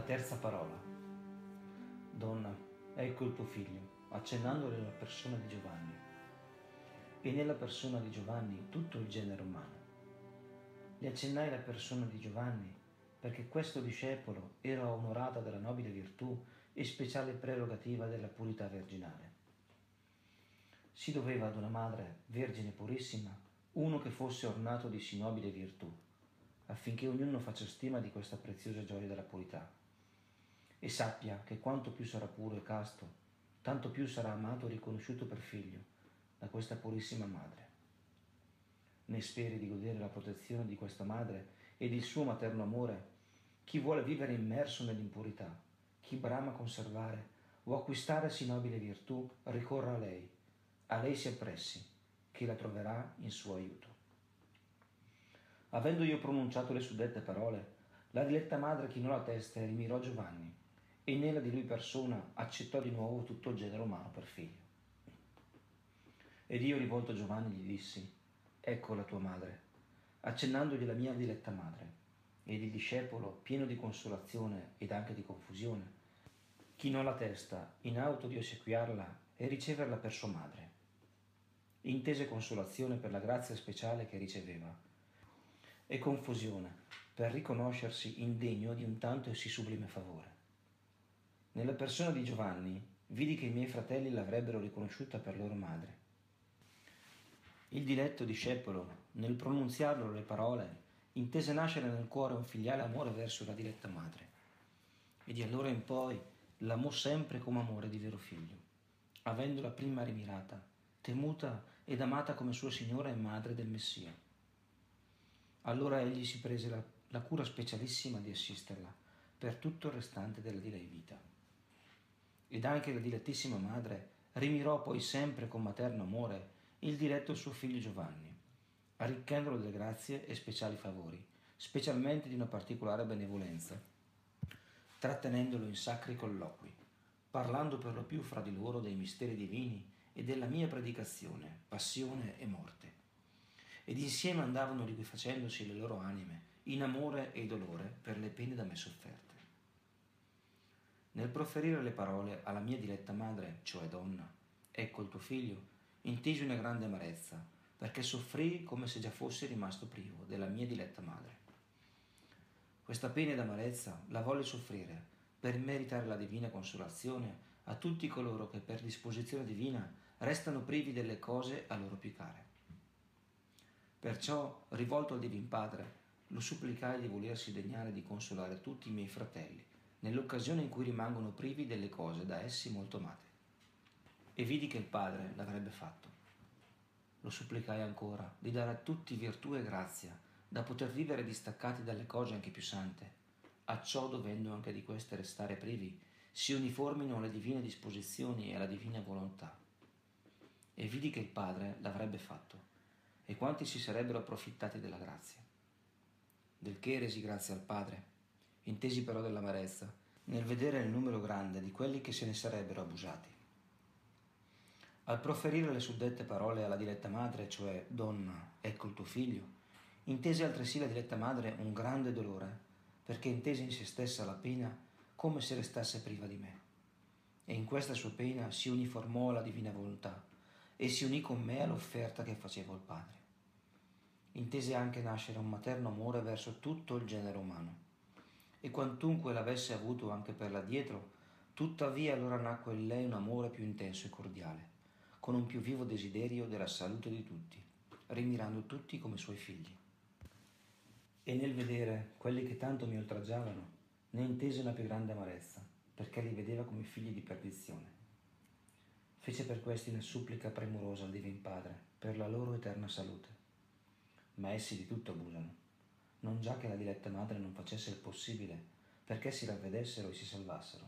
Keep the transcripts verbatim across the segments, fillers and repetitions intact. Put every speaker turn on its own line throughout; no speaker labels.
terza parola. Donna, ecco il tuo figlio, accennandole la persona di Giovanni. E nella persona di Giovanni tutto il genere umano. Le accennai la persona di Giovanni perché questo discepolo era onorato dalla nobile virtù e speciale prerogativa della purità virginale. Si doveva ad una madre, vergine purissima, uno che fosse ornato di sì nobile virtù, affinché ognuno faccia stima di questa preziosa gioia della purità, e sappia che quanto più sarà puro e casto, tanto più sarà amato e riconosciuto per figlio da questa purissima madre. Ne speri di godere la protezione di questa madre ed il suo materno amore chi vuole vivere immerso nell'impurità, chi brama conservare o acquistare sì nobile virtù, ricorra a lei, a lei si appressi, che la troverà in suo aiuto. Avendo io pronunciato le suddette parole, la diletta madre chinò la testa e rimirò Giovanni, e nella di lui persona accettò di nuovo tutto il genere umano per figlio. Ed io, rivolto a Giovanni, gli dissi: ecco la tua madre, accennandogli la mia diletta madre. Ed il discepolo, pieno di consolazione ed anche di confusione, chinò la testa in auto di ossequiarla e riceverla per sua madre. Intese consolazione per la grazia speciale che riceveva e confusione per riconoscersi indegno di un tanto e sì sublime favore. Nella persona di Giovanni vidi che i miei fratelli l'avrebbero riconosciuta per loro madre. Il diletto discepolo, nel pronunziarlo le parole, intese nascere nel cuore un filiale amore verso la diletta madre, e di allora in poi l'amò sempre come amore di vero figlio, avendola prima rimirata, temuta ed amata come sua signora e madre del Messia. Allora egli si prese la, la cura specialissima di assisterla per tutto il restante della di lei vita. Ed anche la dilettissima madre rimirò poi sempre con materno amore il diletto suo figlio Giovanni, arricchendolo delle grazie e speciali favori, specialmente di una particolare benevolenza, trattenendolo in sacri colloqui, parlando per lo più fra di loro dei misteri divini e della mia predicazione, passione e morte. Ed insieme andavano liquefacendosi le loro anime in amore e dolore per le pene da me sofferte. Nel proferire le parole alla mia diletta madre, cioè donna, ecco il tuo figlio, intesi una grande amarezza, perché soffrii come se già fossi rimasto privo della mia diletta madre. Questa pena ed amarezza la volle soffrire per meritare la divina consolazione a tutti coloro che per disposizione divina restano privi delle cose a loro più care. Perciò, rivolto al Divin Padre, lo supplicai di volersi degnare di consolare tutti i miei fratelli nell'occasione in cui rimangono privi delle cose da essi molto amate. E vidi che il Padre l'avrebbe fatto. Lo supplicai ancora di dare a tutti virtù e grazia da poter vivere distaccati dalle cose anche più sante, acciò dovendo anche di queste restare privi, si uniformino alle divine disposizioni e alla divina volontà. E vidi che il Padre l'avrebbe fatto, e quanti si sarebbero approfittati della grazia. Del che resi grazie al Padre, intesi però dell'amarezza, nel vedere il numero grande di quelli che se ne sarebbero abusati. Al proferire le suddette parole alla diletta madre, cioè donna, ecco il tuo figlio, intese altresì la diletta madre un grande dolore, perché intese in se stessa la pena come se restasse priva di me. E in questa sua pena si uniformò alla divina volontà e si unì con me all'offerta che facevo al Padre. Intese anche nascere un materno amore verso tutto il genere umano, e quantunque l'avesse avuto anche per l'addietro, tuttavia allora nacque in lei un amore più intenso e cordiale, con un più vivo desiderio della salute di tutti, rimirando tutti come suoi figli. E nel vedere quelli che tanto mi oltraggiavano, ne intese una più grande amarezza, perché li vedeva come figli di perdizione. Fece per questi una supplica premurosa al Divin Padre per la loro eterna salute. Ma essi di tutto abusano, non già che la diletta madre non facesse il possibile perché si ravvedessero e si salvassero.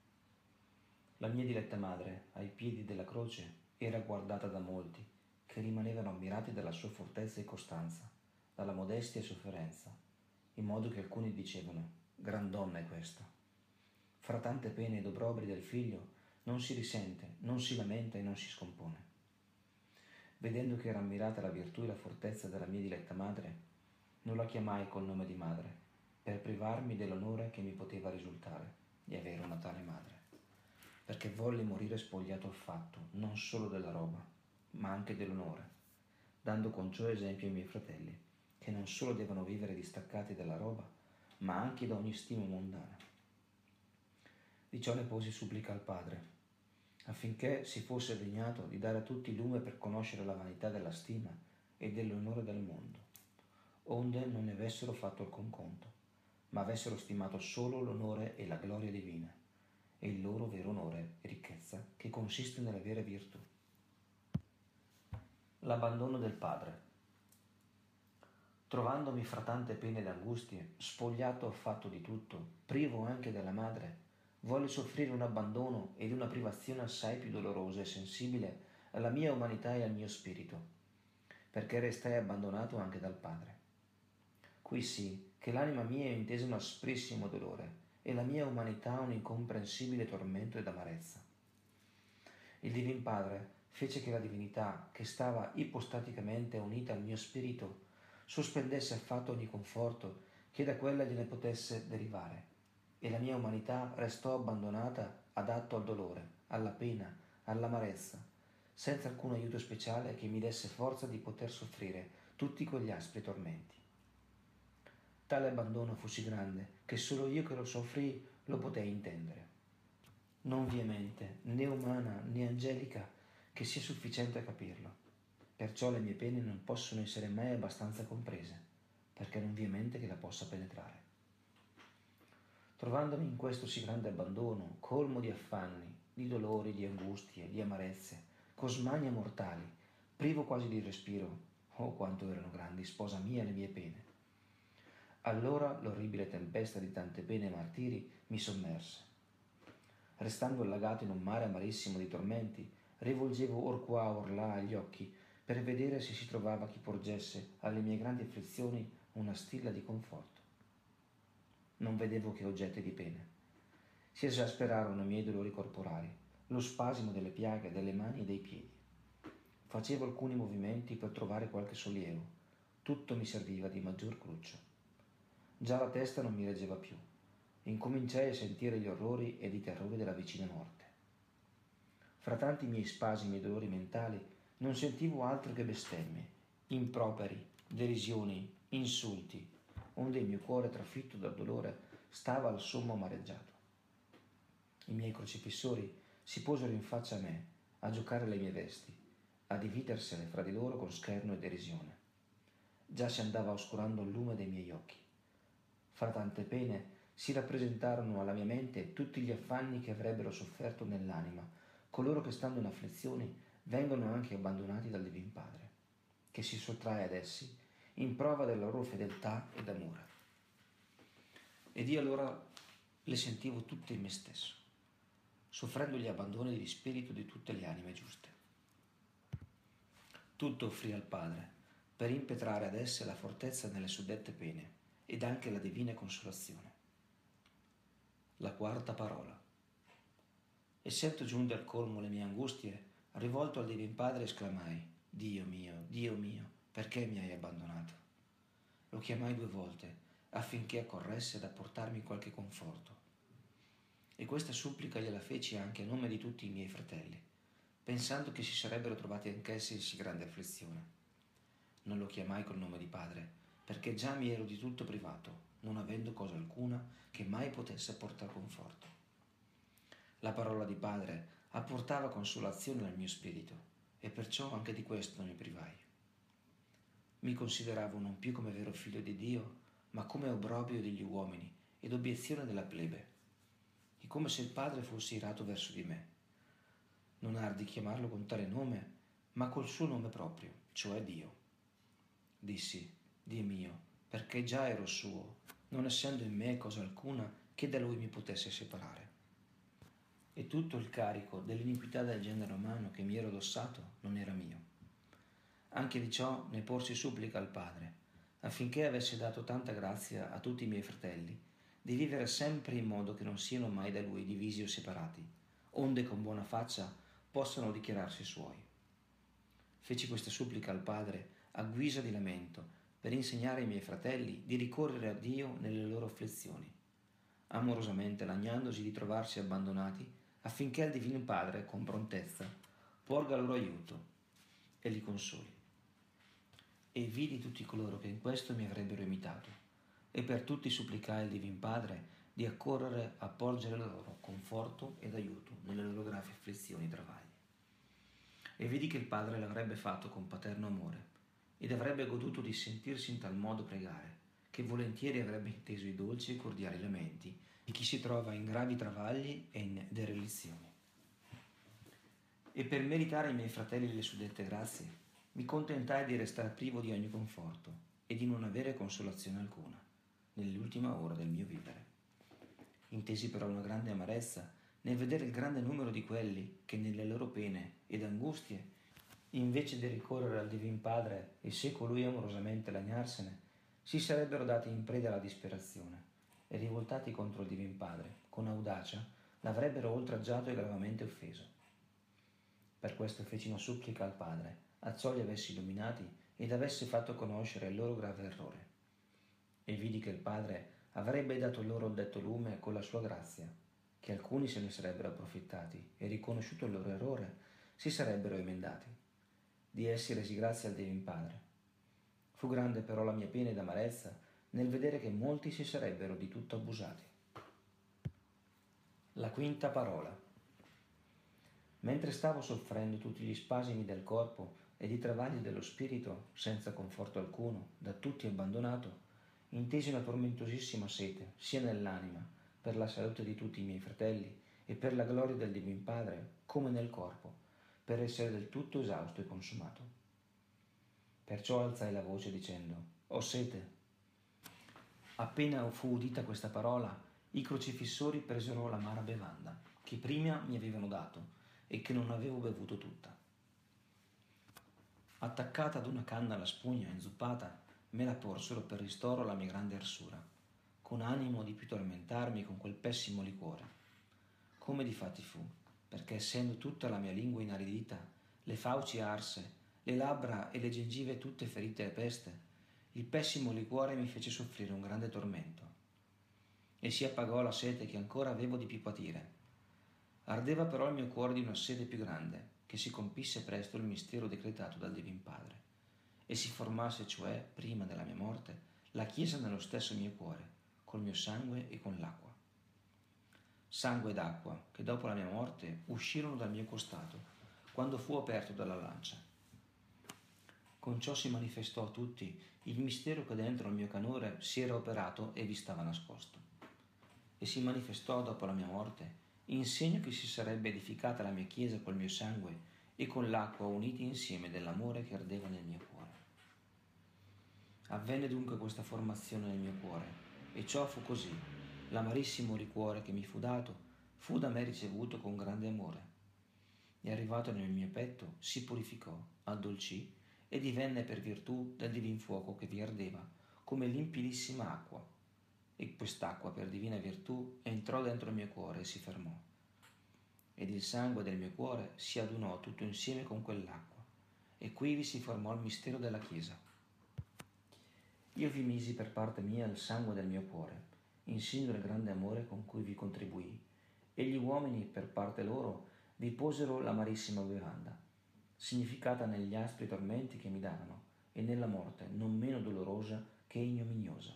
La mia diletta madre, ai piedi della croce, era guardata da molti, che rimanevano ammirati dalla sua fortezza e costanza, dalla modestia e sofferenza, in modo che alcuni dicevano: gran donna è questa. Fra tante pene ed obbrobri del figlio non si risente, non si lamenta e non si scompone. Vedendo che era ammirata la virtù e la fortezza della mia diletta madre, non la chiamai col nome di madre, per privarmi dell'onore che mi poteva risultare di avere una tale madre, perché volli morire spogliato affatto, non solo della roba, ma anche dell'onore, dando con ciò esempio ai miei fratelli, che non solo devono vivere distaccati dalla roba, ma anche da ogni stima mondana. Di ciò ne posi supplica al Padre, affinché si fosse degnato di dare a tutti lume per conoscere la vanità della stima e dell'onore del mondo, onde non ne avessero fatto alcun conto, ma avessero stimato solo l'onore e la gloria divina, e il loro vero onore e ricchezza, che consiste nella vera virtù. L'abbandono del padre. Trovandomi fra tante pene ed angustie, spogliato affatto di tutto, privo anche della madre, volli soffrire un abbandono ed una privazione assai più dolorosa e sensibile alla mia umanità e al mio spirito, perché restai abbandonato anche dal padre. Qui sì che l'anima mia intese un asprissimo dolore e la mia umanità un incomprensibile tormento ed amarezza. Il Divin Padre fece che la divinità, che stava ipostaticamente unita al mio spirito, sospendesse affatto ogni conforto che da quella gliene potesse derivare, e la mia umanità restò abbandonata adatto al dolore, alla pena, all'amarezza, senza alcun aiuto speciale che mi desse forza di poter soffrire tutti quegli aspri tormenti. Tale abbandono fu sì grande che solo io che lo soffrii lo potei intendere. Non vi è mente, né umana né angelica, che sia sufficiente a capirlo. Perciò le mie pene non possono essere mai abbastanza comprese, perché non vi è mente che la possa penetrare. Trovandomi in questo sì grande abbandono, colmo di affanni, di dolori, di angustie, di amarezze, con smanie mortali, privo quasi di respiro, oh quanto erano grandi, sposa mia, le mie pene. Allora l'orribile tempesta di tante pene e martiri mi sommerse. Restando allagato in un mare amarissimo di tormenti, rivolgevo or qua or là gli occhi per vedere se si trovava chi porgesse alle mie grandi afflizioni una stilla di conforto. Non vedevo che oggetti di pene. Si esasperarono i miei dolori corporali, lo spasimo delle piaghe delle mani e dei piedi. Facevo alcuni movimenti per trovare qualche sollievo, tutto mi serviva di maggior cruccio. Già la testa non mi reggeva più. Incominciai a sentire gli orrori ed i terrori della vicina morte. Fra tanti miei spasimi e dolori mentali non sentivo altro che bestemmie, improperi, derisioni, insulti, onde il mio cuore trafitto dal dolore stava al sommo amareggiato. I miei crocifissori si posero in faccia a me, a giocare le mie vesti, a dividersele fra di loro con scherno e derisione. Già si andava oscurando il lume dei miei occhi. Fra tante pene si rappresentarono alla mia mente tutti gli affanni che avrebbero sofferto nell'anima coloro che stando in afflizioni vengono anche abbandonati dal Divin Padre, che si sottrae ad essi in prova della loro fedeltà ed amore. Ed io allora le sentivo tutte in me stesso, soffrendo gli abbandoni di spirito di tutte le anime giuste. Tutto offrì al Padre per impetrare ad esse la fortezza nelle suddette pene ed anche la divina consolazione. La quarta parola. Essendo giunte al colmo le mie angustie, rivolto al Divin Padre esclamai: Dio mio, Dio mio, perché mi hai abbandonato? Lo chiamai due volte affinché accorresse ad apportarmi qualche conforto. E questa supplica gliela feci anche a nome di tutti i miei fratelli, pensando che si sarebbero trovati anch'essi in sì grande afflizione. Non lo chiamai col nome di Padre, perché già mi ero di tutto privato, non avendo cosa alcuna che mai potesse portar conforto. La parola di Padre apportava consolazione al mio spirito, e perciò anche di questo non mi privai. Mi consideravo non più come vero figlio di Dio, ma come obbrobrio degli uomini ed obiezione della plebe, e come se il Padre fosse irato verso di me. Non ardi chiamarlo con tale nome, ma col suo nome proprio, cioè Dio. Dissi: Dio mio, perché già ero suo, non essendo in me cosa alcuna che da lui mi potesse separare. E tutto il carico dell'iniquità del genere umano che mi ero addossato non era mio. Anche di ciò ne porsi supplica al Padre, affinché avesse dato tanta grazia a tutti i miei fratelli, di vivere sempre in modo che non siano mai da lui divisi o separati, onde con buona faccia possano dichiararsi suoi. Feci questa supplica al Padre a guisa di lamento, per insegnare ai miei fratelli di ricorrere a Dio nelle loro afflizioni, amorosamente lagnandosi di trovarsi abbandonati, affinché il Divino Padre, con prontezza, porga loro aiuto e li consoli. E vidi tutti coloro che in questo mi avrebbero imitato, e per tutti supplicai il Divin Padre di accorrere a porgere loro conforto ed aiuto nelle loro gravi afflizioni e travagli. E vidi che il Padre l'avrebbe fatto con paterno amore, ed avrebbe goduto di sentirsi in tal modo pregare, che volentieri avrebbe inteso i dolci e cordiali lamenti di chi si trova in gravi travagli e in derelizioni. E per meritare ai miei fratelli le suddette grazie, mi contentai di restare privo di ogni conforto e di non avere consolazione alcuna nell'ultima ora del mio vivere. Intesi però una grande amarezza nel vedere il grande numero di quelli che nelle loro pene ed angustie, invece di ricorrere al Divin Padre e se colui amorosamente lagnarsene, si sarebbero dati in preda alla disperazione e rivoltati contro il Divin Padre, con audacia l'avrebbero oltraggiato e gravemente offeso. Per questo feci una supplica al Padre, acciò li avessi illuminati ed avesse fatto conoscere il loro grave errore. E vidi che il Padre avrebbe dato loro il detto lume con la sua grazia, che alcuni se ne sarebbero approfittati e riconosciuto il loro errore si sarebbero emendati. Di essi resi grazie al Divin Padre. Fu grande però la mia pena ed amarezza nel vedere che molti si sarebbero di tutto abusati. La quinta parola. Mentre stavo soffrendo tutti gli spasimi del corpo ed i travagli dello spirito, senza conforto alcuno, da tutti abbandonato, intesi una tormentosissima sete, sia nell'anima, per la salute di tutti i miei fratelli e per la gloria del Divin Padre, come nel corpo, per essere del tutto esausto e consumato. Perciò alzai la voce dicendo: «Ho sete». Appena fu udita questa parola, i crocifissori presero l'amara bevanda, che prima mi avevano dato e che non avevo bevuto tutta. Attaccata ad una canna alla spugna inzuppata, me la porsero per ristoro alla mia grande arsura, con animo di più tormentarmi con quel pessimo liquore. Come difatti fu, perché essendo tutta la mia lingua inaridita, le fauci arse, le labbra e le gengive tutte ferite e peste, il pessimo liquore mi fece soffrire un grande tormento. E si appagò la sete che ancora avevo di più patire. Ardeva però il mio cuore di una sete più grande, che si compisse presto il mistero decretato dal Divin Padre, e si formasse cioè, prima della mia morte, la Chiesa nello stesso mio cuore, col mio sangue e con l'acqua. Sangue ed acqua, che dopo la mia morte uscirono dal mio costato, quando fu aperto dalla lancia. Con ciò si manifestò a tutti il mistero che dentro il mio canore si era operato e vi stava nascosto. E si manifestò dopo la mia morte in segno che si sarebbe edificata la mia Chiesa col mio sangue e con l'acqua uniti insieme dell'amore che ardeva nel mio cuore. Avvenne dunque questa formazione nel mio cuore, e ciò fu così. L'amarissimo liquore che mi fu dato fu da me ricevuto con grande amore, e arrivato nel mio petto si purificò, addolcì e divenne per virtù del divin fuoco che vi ardeva come limpidissima acqua. E quest'acqua per divina virtù entrò dentro il mio cuore e si fermò. Ed il sangue del mio cuore si adunò tutto insieme con quell'acqua, e quivi si formò il mistero della Chiesa. Io vi misi per parte mia il sangue del mio cuore, in segno del grande amore con cui vi contribuì, e gli uomini per parte loro vi posero l'amarissima bevanda, significata negli aspri tormenti che mi davano e nella morte non meno dolorosa che ignominiosa.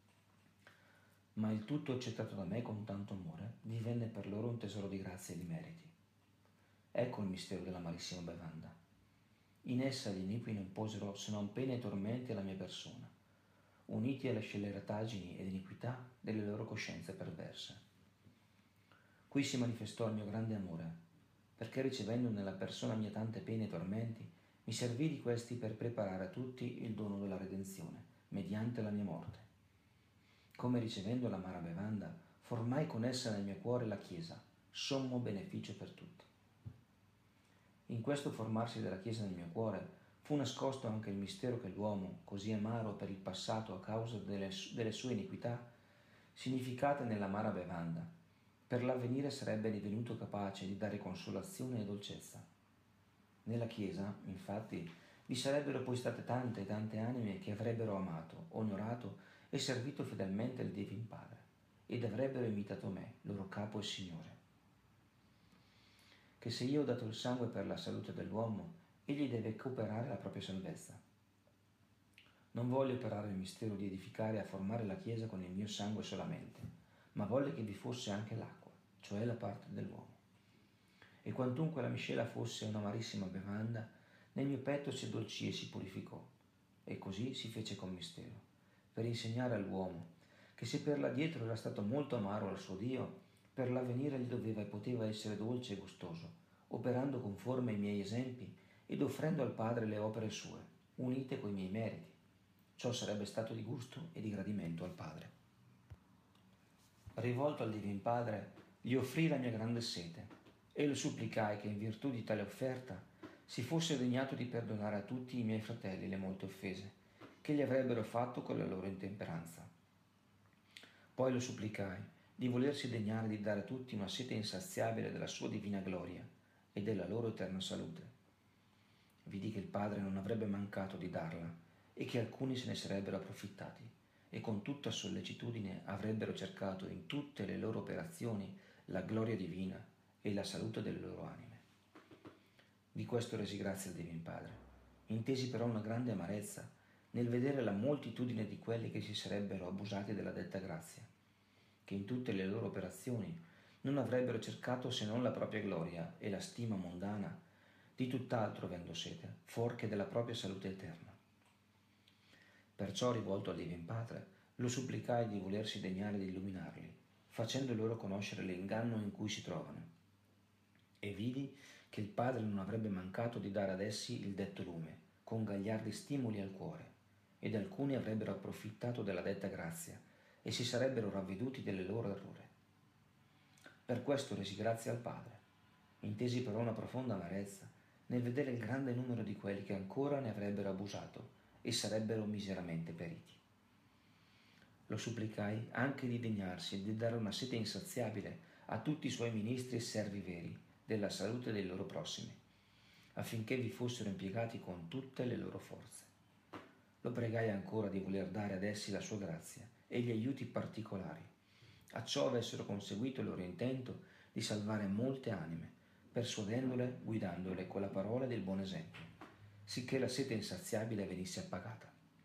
Ma il tutto accettato da me con tanto amore divenne per loro un tesoro di grazia e di meriti. Ecco il mistero dell'amarissima bevanda. In essa gli iniqui non posero se non pene e tormenti alla mia persona, uniti alle scellerataggini ed iniquità delle loro coscienze perverse. Qui si manifestò il mio grande amore, perché ricevendo nella persona mia tante pene e tormenti, mi servì di questi per preparare a tutti il dono della redenzione, mediante la mia morte. Come ricevendo l'amara bevanda, formai con essa nel mio cuore la Chiesa, sommo beneficio per tutti. In questo formarsi della Chiesa nel mio cuore fu nascosto anche il mistero che l'uomo, così amaro per il passato a causa delle, delle sue iniquità, significate nell'amara bevanda, per l'avvenire sarebbe divenuto capace di dare consolazione e dolcezza. Nella Chiesa, infatti, Vi sarebbero poi state tante e tante anime che avrebbero amato, onorato e servito fedelmente il Divin Padre, ed avrebbero imitato me, loro capo e Signore. Che se io ho dato il sangue per la salute dell'uomo, egli deve cooperare alla propria salvezza. Non voglio operare il mistero di edificare e a formare la Chiesa con il mio sangue solamente, ma volle che vi fosse anche l'acqua, cioè la parte dell'uomo. E quantunque la miscela fosse un'amarissima bevanda, nel mio petto si addolcì e si purificò, e così si fece con mistero, per insegnare all'uomo che se per l'addietro era stato molto amaro al suo Dio, per l'avvenire gli doveva e poteva essere dolce e gustoso, operando conforme ai miei esempi ed offrendo al Padre le opere sue, unite coi miei meriti. Ciò sarebbe stato di gusto e di gradimento al Padre. Rivolto al Divin Padre, gli offrii la mia grande sete e lo supplicai che in virtù di tale offerta si fosse degnato di perdonare a tutti i miei fratelli le molte offese che gli avrebbero fatto con la loro intemperanza. Poi lo supplicai di volersi degnare di dare a tutti una sete insaziabile della sua divina gloria e della loro eterna salute. Vidi che il Padre non avrebbe mancato di darla e che alcuni se ne sarebbero approfittati e con tutta sollecitudine avrebbero cercato in tutte le loro operazioni la gloria divina e la salute delle loro anime. Di questo resi grazie al Divin Padre. Intesi però una grande amarezza nel vedere la moltitudine di quelli che si sarebbero abusati della detta grazia, che in tutte le loro operazioni non avrebbero cercato se non la propria gloria e la stima mondana, di tutt'altro avendo sete, for che della propria salute eterna. Perciò, rivolto al Divin Padre, lo supplicai di volersi degnare di illuminarli, facendo loro conoscere l'inganno in cui si trovano. E vidi che il Padre non avrebbe mancato di dare ad essi il detto lume, con gagliardi stimoli al cuore, ed alcuni avrebbero approfittato della detta grazia e si sarebbero ravveduti delle loro errore. Per questo resi grazie al Padre. Intesi però una profonda amarezza nel vedere il grande numero di quelli che ancora ne avrebbero abusato e sarebbero miseramente periti. Lo supplicai anche di degnarsi e di dare una sete insaziabile a tutti i suoi ministri e servi veri della salute dei loro prossimi, affinché vi fossero impiegati con tutte le loro forze. Lo pregai ancora di voler dare ad essi la sua grazia e gli aiuti particolari, acciò avessero conseguito il loro intento di salvare molte anime, persuadendole, guidandole con la parola del buon esempio, sicché la sete insaziabile venisse appagata.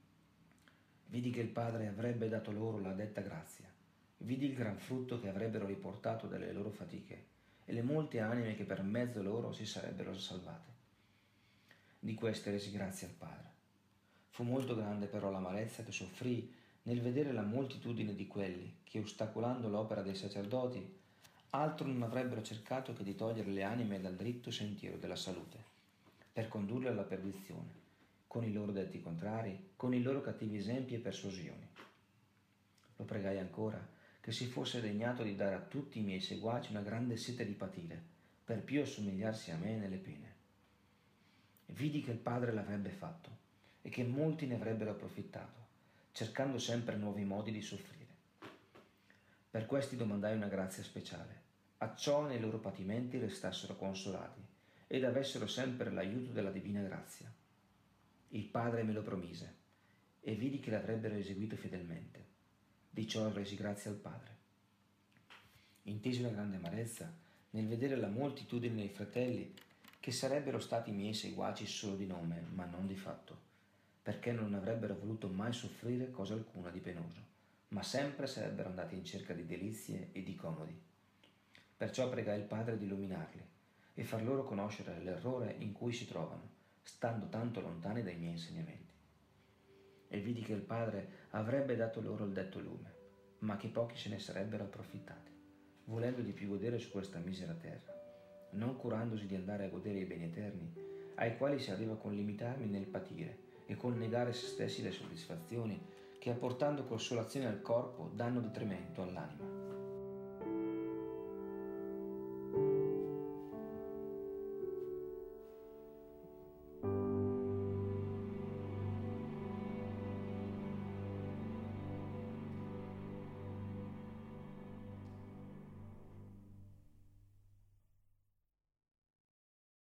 Vidi che il Padre avrebbe dato loro la detta grazia, vidi il gran frutto che avrebbero riportato dalle loro fatiche e le molte anime che per mezzo loro si sarebbero salvate. Di queste resi grazie al Padre. Fu molto grande però l'amarezza che soffrì nel vedere la moltitudine di quelli che, ostacolando l'opera dei sacerdoti, altro non avrebbero cercato che di togliere le anime dal dritto sentiero della salute, per condurle alla perdizione, con i loro detti contrari, con i loro cattivi esempi e persuasioni. Lo pregai ancora che si fosse degnato di dare a tutti i miei seguaci una grande sete di patire, per più assomigliarsi a me nelle pene. Vidi che il Padre l'avrebbe fatto e che molti ne avrebbero approfittato, cercando sempre nuovi modi di soffrire. Per questi domandai una grazia speciale, acciò nei loro patimenti restassero consolati ed avessero sempre l'aiuto della divina grazia. Il Padre me lo promise e vidi che l'avrebbero eseguito fedelmente. Di ciò resi grazie al Padre. Intesi una grande amarezza nel vedere la moltitudine dei fratelli che sarebbero stati miei seguaci solo di nome, ma non di fatto, perché non avrebbero voluto mai soffrire cosa alcuna di penoso, ma sempre sarebbero andati in cerca di delizie e di comodi. Perciò pregai il Padre di illuminarli e far loro conoscere l'errore in cui si trovano, stando tanto lontani dai miei insegnamenti. E vidi che il Padre avrebbe dato loro il detto lume, ma che pochi se ne sarebbero approfittati, volendo di più godere su questa misera terra, non curandosi di andare a godere i beni eterni, ai quali si arriva con limitarmi nel patire e con negare se stessi le soddisfazioni che, apportando consolazione al corpo, danno detrimento all'anima.